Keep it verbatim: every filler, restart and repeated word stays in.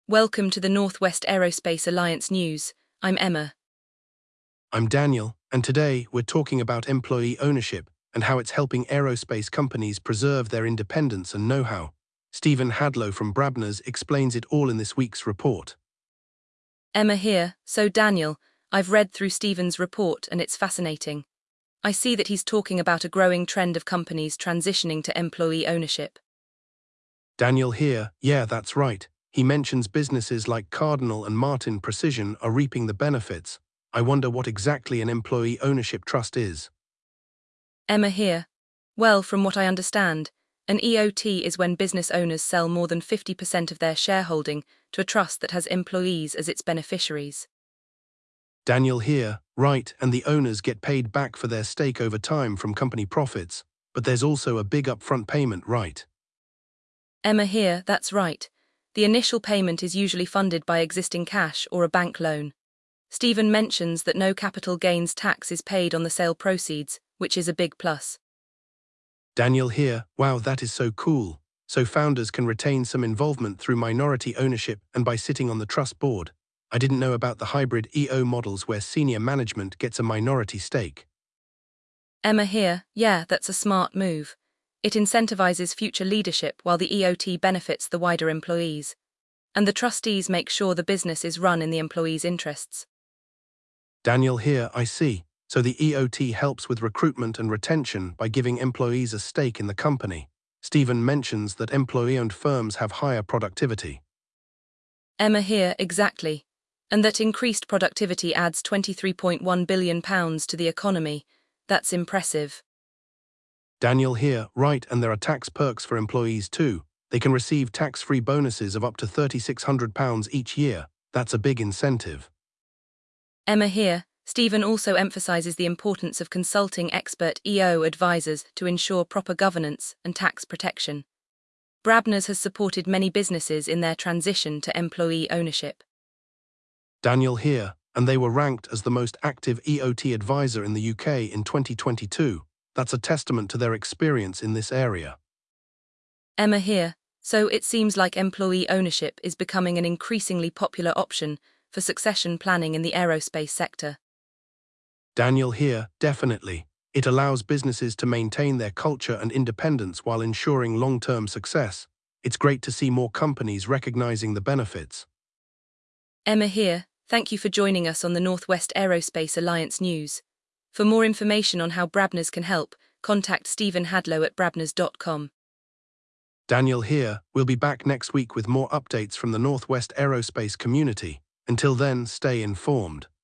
Welcome to the Northwest Aerospace Alliance News. I'm Emma. I'm Daniel, and today we're talking about employee ownership and how it's helping aerospace companies preserve their independence and know-how. Stephen Hadlow from Brabner's explains it all in this week's report. Emma here. So Daniel, I've read through Stephen's report and it's fascinating. I see that he's talking about a growing trend of companies transitioning to employee ownership. Daniel here, yeah, that's right. He mentions businesses like Cardinal and Martin Precision are reaping the benefits. I wonder what exactly an employee ownership trust is. Emma here. Well, from what I understand, an E O T is when business owners sell more than fifty percent of their shareholding to a trust that has employees as its beneficiaries. Daniel here, right, and the owners get paid back for their stake over time from company profits, but there's also a big upfront payment, right? Emma here, that's right. The initial payment is usually funded by existing cash or a bank loan. Stephen mentions that no capital gains tax is paid on the sale proceeds, which is a big plus. Daniel here, wow, that is so cool. So founders can retain some involvement through minority ownership and by sitting on the trust board. I didn't know about the hybrid E O models where senior management gets a minority stake. Emma here, yeah, that's a smart move. It incentivizes future leadership while the E O T benefits the wider employees. And the trustees make sure the business is run in the employees' interests. Daniel here, I see. So the E O T helps with recruitment and retention by giving employees a stake in the company. Stephen mentions that employee-owned firms have higher productivity. Emma here, exactly. And that increased productivity adds twenty-three point one billion pounds to the economy. That's impressive. Daniel here, right, and there are tax perks for employees too. They can receive tax-free bonuses of up to three thousand six hundred pounds each year. That's a big incentive. Emma here, Stephen also emphasizes the importance of consulting expert E O advisors to ensure proper governance and tax protection. Brabner's has supported many businesses in their transition to employee ownership. Daniel here, and they were ranked as the most active E O T advisor in the U K in twenty twenty-two. That's a testament to their experience in this area. Emma here, so it seems like employee ownership is becoming an increasingly popular option for succession planning in the aerospace sector. Daniel here, definitely. It allows businesses to maintain their culture and independence while ensuring long-term success. It's great to see more companies recognizing the benefits. Emma here, thank you for joining us on the Northwest Aerospace Alliance News. For more information on how Brabner's can help, contact Stephen Hadlow at brabners dot com. Daniel here, we'll be back next week with more updates from the Northwest Aerospace community. Until then, stay informed.